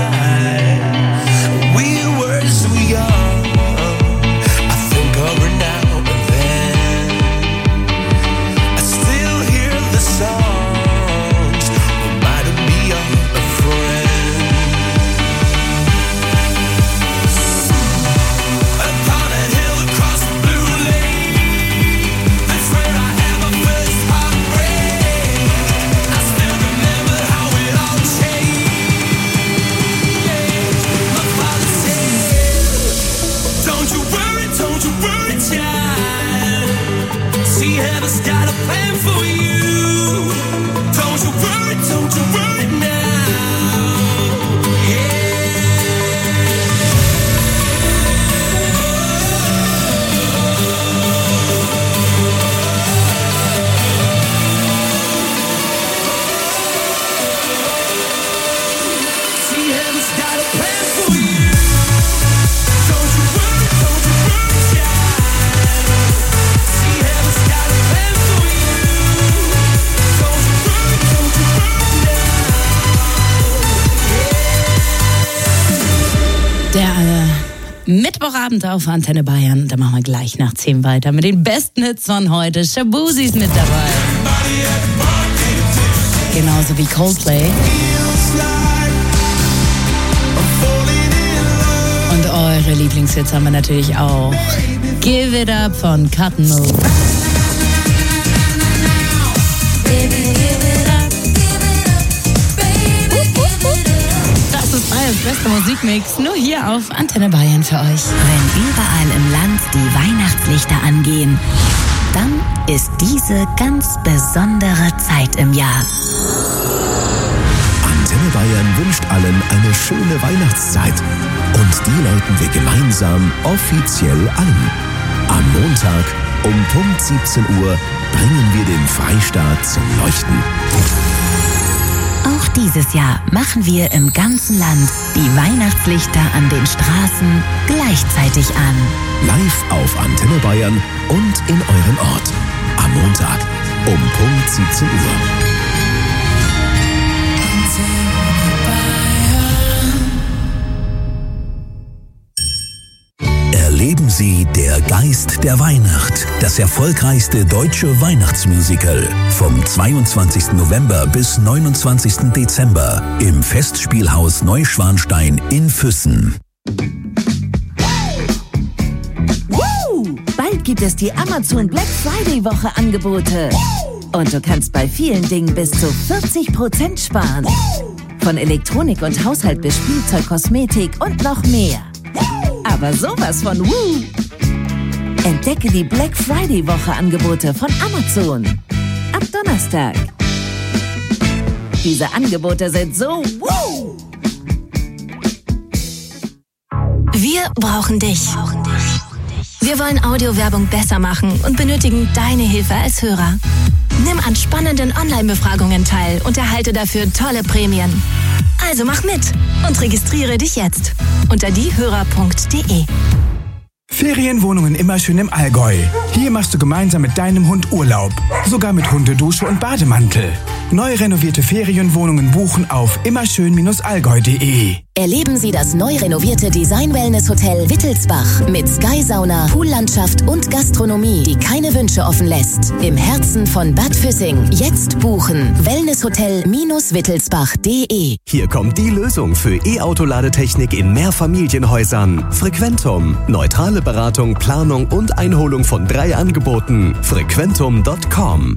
We were so young. I think of her now and then. I still hear the songs reminding me of a friend. See, heaven's got a plan for you. Don't you worry now. See, heaven's got a plan for you. Don't you worry, child. See, heaven's got a plan for you. Don't you worry now. Der Mittwochabend auf Antenne Bayern. Da machen wir gleich nach 10 weiter mit den besten Hits von heute. Shabuzi ist mit dabei. Genauso wie Coldplay. Und eure Lieblingshits haben wir natürlich auch. Give It Up von Cut and Move. Das ist Bayerns bester Musikmix, nur hier auf Antenne Bayern für euch. Wenn überall im Land die Weihnachtslichter angehen, dann ist diese ganz besondere Zeit im Jahr. Antenne Bayern wünscht allen eine schöne Weihnachtszeit. Und die läuten wir gemeinsam offiziell ein. Am Montag um Punkt 17 Uhr bringen wir den Freistaat zum Leuchten. Auch dieses Jahr machen wir im ganzen Land die Weihnachtslichter an den Straßen gleichzeitig an. Live auf Antenne Bayern und in eurem Ort. Am Montag um Punkt 17 Uhr. Erleben Sie Der Geist der Weihnacht, das erfolgreichste deutsche Weihnachtsmusical. Vom 22. November bis 29. Dezember im Festspielhaus Neuschwanstein in Füssen. Bald gibt es die Amazon Black Friday Woche Angebote. Und du kannst bei vielen Dingen bis zu 40% sparen. Von Elektronik und Haushalt bis Spielzeug, Kosmetik und noch mehr. Aber sowas von Woo! Entdecke die Black Friday Woche Angebote von Amazon. Ab Donnerstag. Diese Angebote sind so Woo! Wir brauchen dich. Wir wollen Audiowerbung besser machen und benötigen deine Hilfe als Hörer. Nimm an spannenden Online-Befragungen teil und erhalte dafür tolle Prämien. Also mach mit und registriere dich jetzt unter diehörer.de. Ferienwohnungen immer schön im Allgäu. Hier machst du gemeinsam mit deinem Hund Urlaub. Sogar mit Hundedusche und Bademantel. Neu renovierte Ferienwohnungen buchen auf immerschön-allgäu.de. Erleben Sie das neu renovierte Design-Wellness-Hotel Wittelsbach mit Sky-Sauna, Poollandschaft und Gastronomie, die keine Wünsche offen lässt. Im Herzen von Bad Füssing. Jetzt buchen. Wellnesshotel-wittelsbach.de. Hier kommt die Lösung für E-Auto-Ladetechnik in Mehrfamilienhäusern. Frequentum. Neutrale Beratung, Planung und Einholung von 3 Angeboten. Frequentum.com.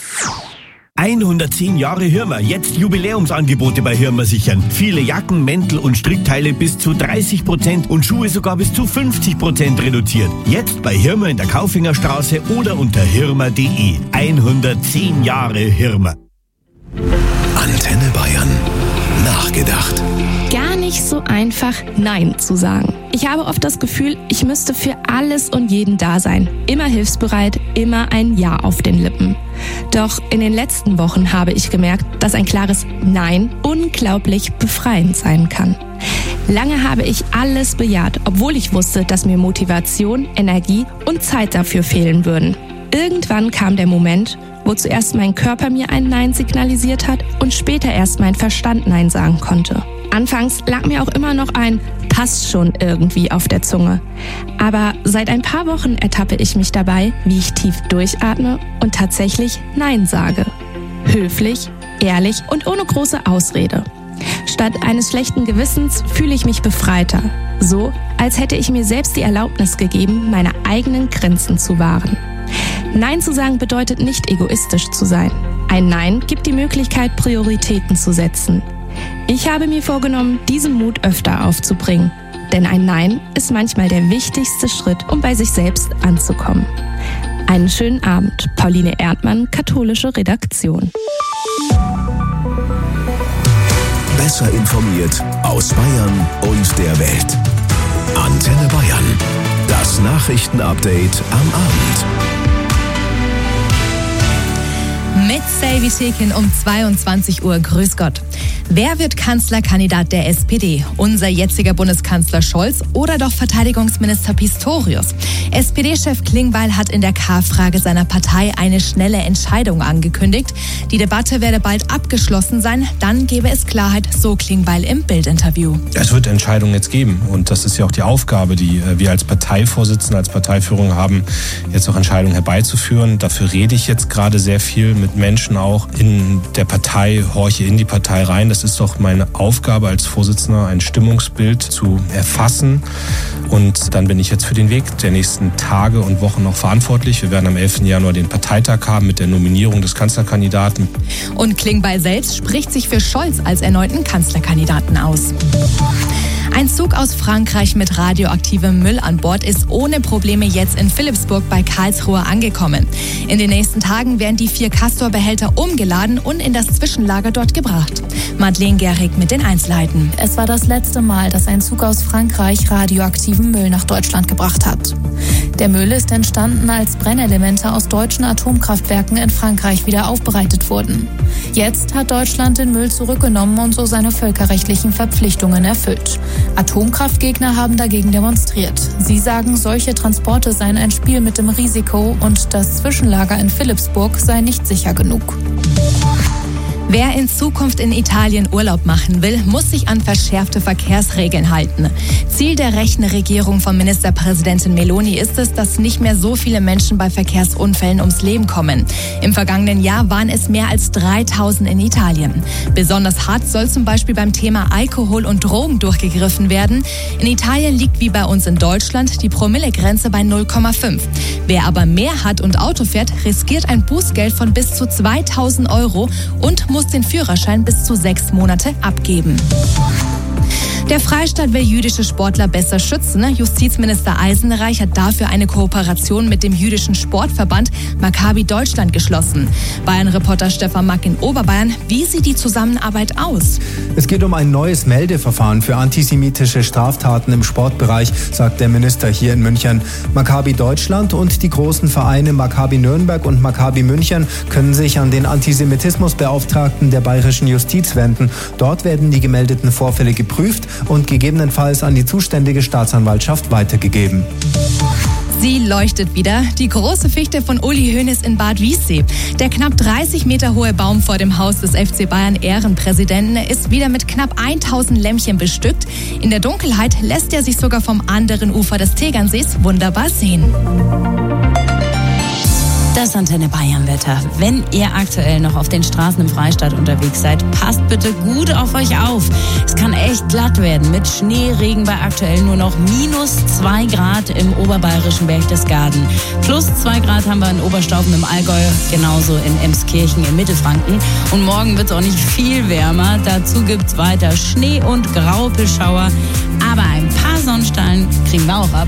110 Jahre Hirmer, jetzt Jubiläumsangebote bei Hirmer sichern. Viele Jacken, Mäntel und Strickteile bis zu 30% und Schuhe sogar bis zu 50% reduziert. Jetzt bei Hirmer in der Kaufingerstraße oder unter hirmer.de. 110 Jahre Hirmer. Antenne Bayern. Nachgedacht. Gar nicht so einfach, Nein zu sagen. Ich habe oft das Gefühl, ich müsste für alles und jeden da sein. Immer hilfsbereit, immer ein Ja auf den Lippen. Doch in den letzten Wochen habe ich gemerkt, dass ein klares Nein unglaublich befreiend sein kann. Lange habe ich alles bejaht, obwohl ich wusste, dass mir Motivation, Energie und Zeit dafür fehlen würden. Irgendwann kam der Moment, wo zuerst mein Körper mir ein Nein signalisiert hat und später erst mein Verstand Nein sagen konnte. Anfangs lag mir auch immer noch ein Passt schon irgendwie auf der Zunge. Aber seit ein paar Wochen ertappe ich mich dabei, wie ich tief durchatme und tatsächlich Nein sage. Höflich, ehrlich und ohne große Ausrede. Statt eines schlechten Gewissens fühle ich mich befreiter. So, als hätte ich mir selbst die Erlaubnis gegeben, meine eigenen Grenzen zu wahren. Nein zu sagen bedeutet nicht egoistisch zu sein. Ein Nein gibt die Möglichkeit, Prioritäten zu setzen. Ich habe mir vorgenommen, diesen Mut öfter aufzubringen. Denn ein Nein ist manchmal der wichtigste Schritt, um bei sich selbst anzukommen. Einen schönen Abend. Pauline Erdmann, Katholische Redaktion. Besser informiert aus Bayern und der Welt. Antenne Bayern. Das Nachrichtenupdate am Abend. Mit Sylvie Tekin um 22 Uhr. Grüß Gott. Wer wird Kanzlerkandidat der SPD? Unser jetziger Bundeskanzler Scholz oder doch Verteidigungsminister Pistorius? SPD-Chef Klingbeil hat in der K-Frage seiner Partei eine schnelle Entscheidung angekündigt. Die Debatte werde bald abgeschlossen sein, dann gebe es Klarheit, so Klingbeil im Bild-Interview. Es wird Entscheidungen jetzt geben und das ist ja auch die Aufgabe, die wir als Parteivorsitzende, als Parteiführung haben, jetzt auch Entscheidungen herbeizuführen. Dafür rede ich jetzt gerade sehr viel mit Menschen auch in der Partei, horche in die Partei rein. Das ist doch meine Aufgabe als Vorsitzender, ein Stimmungsbild zu erfassen. Und dann bin ich jetzt für den Weg der nächsten Tage und Wochen noch verantwortlich. Wir werden am 11. Januar den Parteitag haben mit der Nominierung des Kanzlerkandidaten. Und Klingbeil selbst spricht sich für Scholz als erneuten Kanzlerkandidaten aus. Ein Zug aus Frankreich mit radioaktivem Müll an Bord ist ohne Probleme jetzt in Philippsburg bei Karlsruhe angekommen. In den nächsten Tagen werden die 4 Castor-Behälter umgeladen und in das Zwischenlager dort gebracht. Madeleine Gehrig mit den Einzelheiten. Es war das letzte Mal, dass ein Zug aus Frankreich radioaktiven Müll nach Deutschland gebracht hat. Der Müll ist entstanden, als Brennelemente aus deutschen Atomkraftwerken in Frankreich wieder aufbereitet wurden. Jetzt hat Deutschland den Müll zurückgenommen und so seine völkerrechtlichen Verpflichtungen erfüllt. Atomkraftgegner haben dagegen demonstriert. Sie sagen, solche Transporte seien ein Spiel mit dem Risiko und das Zwischenlager in Philippsburg sei nicht sicher genug. Wer in Zukunft in Italien Urlaub machen will, muss sich an verschärfte Verkehrsregeln halten. Ziel der rechten Regierung von Ministerpräsidentin Meloni ist es, dass nicht mehr so viele Menschen bei Verkehrsunfällen ums Leben kommen. Im vergangenen Jahr waren es mehr als 3000 in Italien. Besonders hart soll zum Beispiel beim Thema Alkohol und Drogen durchgegriffen werden. In Italien liegt wie bei uns in Deutschland die Promillegrenze bei 0,5. Wer aber mehr hat und Auto fährt, riskiert ein Bußgeld von bis zu 2000 € und muss den Führerschein bis zu 6 Monate abgeben. Der Freistaat will jüdische Sportler besser schützen. Justizminister Eisenreich hat dafür eine Kooperation mit dem jüdischen Sportverband Maccabi Deutschland geschlossen. Bayern-Reporter Stefan Mack in Oberbayern. Wie sieht die Zusammenarbeit aus? Es geht um ein neues Meldeverfahren für antisemitische Straftaten im Sportbereich, sagt der Minister hier in München. Maccabi Deutschland und die großen Vereine Maccabi Nürnberg und Maccabi München können sich an den Antisemitismusbeauftragten der bayerischen Justiz wenden. Dort werden die gemeldeten Vorfälle geprüft geprüft und gegebenenfalls an die zuständige Staatsanwaltschaft weitergegeben. Sie leuchtet wieder. Die große Fichte von Uli Hoeneß in Bad Wiessee. Der knapp 30 Meter hohe Baum vor dem Haus des FC Bayern Ehrenpräsidenten ist wieder mit knapp 1000 Lämpchen bestückt. In der Dunkelheit lässt er sich sogar vom anderen Ufer des Tegernsees wunderbar sehen. Das Antenne Bayern Wetter. Wenn ihr aktuell noch auf den Straßen im Freistaat unterwegs seid, passt bitte gut auf euch auf. Es kann echt glatt werden mit Schneeregen bei aktuell nur noch -2 Grad im oberbayerischen Berchtesgaden. +2 Grad haben wir in Oberstaufen im Allgäu, genauso in Emskirchen im Mittelfranken. Und morgen wird es auch nicht viel wärmer. Dazu gibt es weiter Schnee und Graupelschauer. Aber ein paar Sonnenstrahlen kriegen wir auch ab.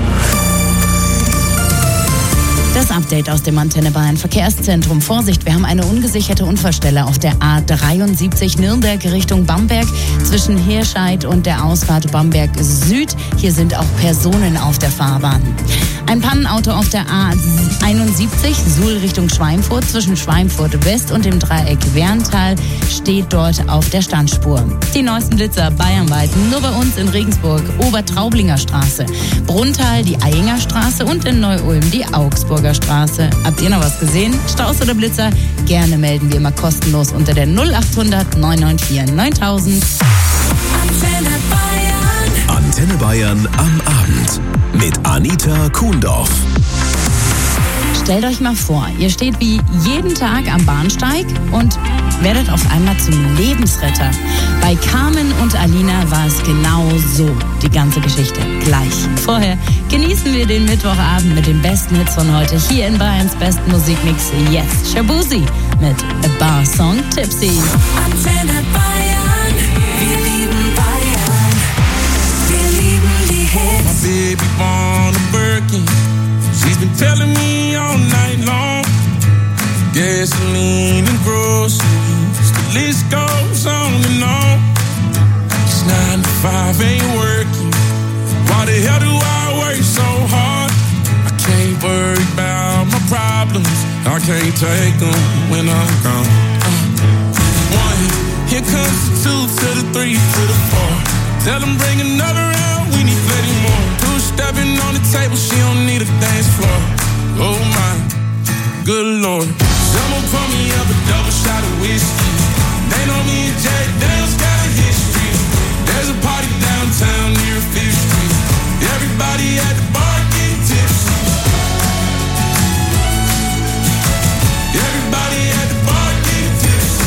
Das Update aus dem Antenne Bayern Verkehrszentrum. Vorsicht, wir haben eine ungesicherte Unfallstelle auf der A73 Nürnberg Richtung Bamberg zwischen Hirscheid und der Ausfahrt Bamberg Süd. Hier sind auch Personen auf der Fahrbahn. Ein Pannenauto auf der A71 Suhl Richtung Schweinfurt zwischen Schweinfurt West und dem Dreieck Werntal steht dort auf der Standspur. Die neuesten Blitzer bayernweit nur bei uns in Regensburg, Obertraublinger Straße, Brunntal die Eyinger Straße und in Neu-Ulm die Augsburger Straße. Habt ihr noch was gesehen? Staus oder Blitzer? Gerne melden wir immer kostenlos unter der 0800 994 9000. Antenne Bayern am Abend mit Anita Kuhndorf. Stellt euch mal vor, ihr steht wie jeden Tag am Bahnsteig und werdet auf einmal zum Lebensretter. Bei Carmen und Alina war es genau so, die ganze Geschichte gleich. Vorher genießen wir den Mittwochabend mit den besten Hits von heute hier in Bayerns besten Musikmix. Jetzt Shabuzi mit A Bar Song Tipsy. Antenne Bayern, wir lieben Bayern, wir lieben die Hits. My baby born a Birkin. She's been telling me all night long. Gasoline and groceries, the list goes on and on. It's 9 to 5, ain't working. Why the hell do I work so hard? I can't worry about my problems. I can't take them when I'm gone. 1, here comes the 2 to the 3 to the 4. Tell them bring another round, we need plenty more. 2 stepping on the table, she don't need a dance floor. Oh my, good Lord. Someone pour me up a double shot of whiskey. They know me and Jay Dale's got a history. There's a party downtown near 5th Street. Everybody at the bar getting tipsy. Everybody at the bar getting tipsy.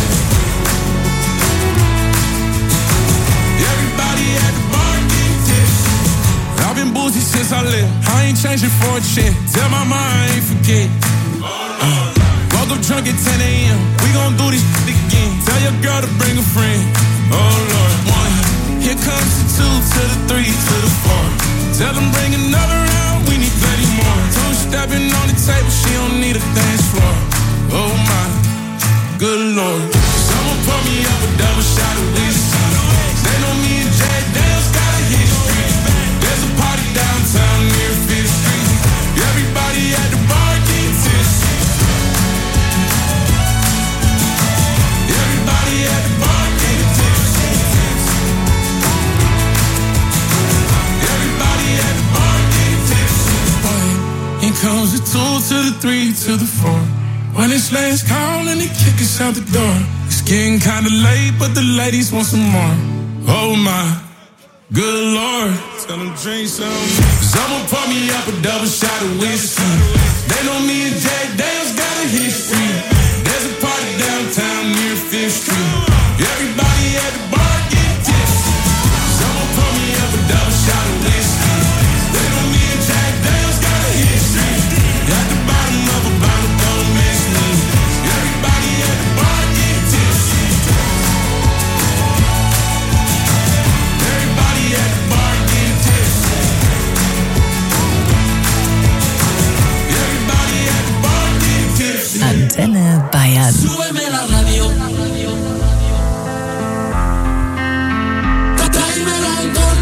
Everybody at the bar getting tipsy. I've been boozy since I left. I ain't changing for a check. Tell my mom I ain't forget. Woke up drunk at 10 a.m. We gon' do this shit again. Tell your girl to bring a friend. Oh Lord. 1, here comes the 2 to the 3 to the 4. Tell them bring another round. We need plenty more. 2 stepping on the table. She don't need a dance floor. Oh my, good Lord. Someone pour me up a double shot of whiskey. They know me and Jay Dale's got a history. There's a party downtown near 5th Street. Everybody at the bar getting tipsy. Everybody at the bar getting tipsy. Everybody at the bar getting tipsy. Here comes the 2 to the 3 to the 4. When it's last call and they kick us out the door. It's getting kinda late, but the ladies want some more. Oh my, good Lord. Tell them drink some. Someone pour me up a double shot of whiskey. They know me and Jay Dale's got a history. There's a party downtown near 5th Street. Everybody at the bar get tipsy. Someone pour me up a double shot of whiskey. They know me and Jay Dale's got a history. At the bottom of a bottle, don't miss me. Everybody at the bar get tipsy. Everybody at the bar get tipsy. Everybody at the bar get tipsy. Antenne Bayern. Súbeme la radio. Tráeme el alcohol.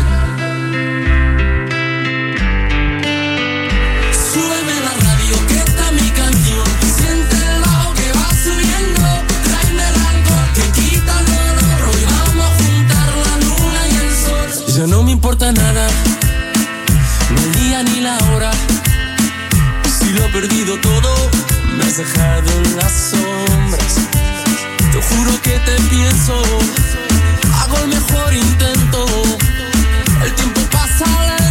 Súbeme la radio, que está mi canción. Siente el bajo que va subiendo. Tráeme el alcohol, que quita el dolor. Hoy vamos a juntar la luna y el perdido todo, me has dejado en las sombras. Te juro que te pienso, hago el mejor intento. El tiempo pasa lento.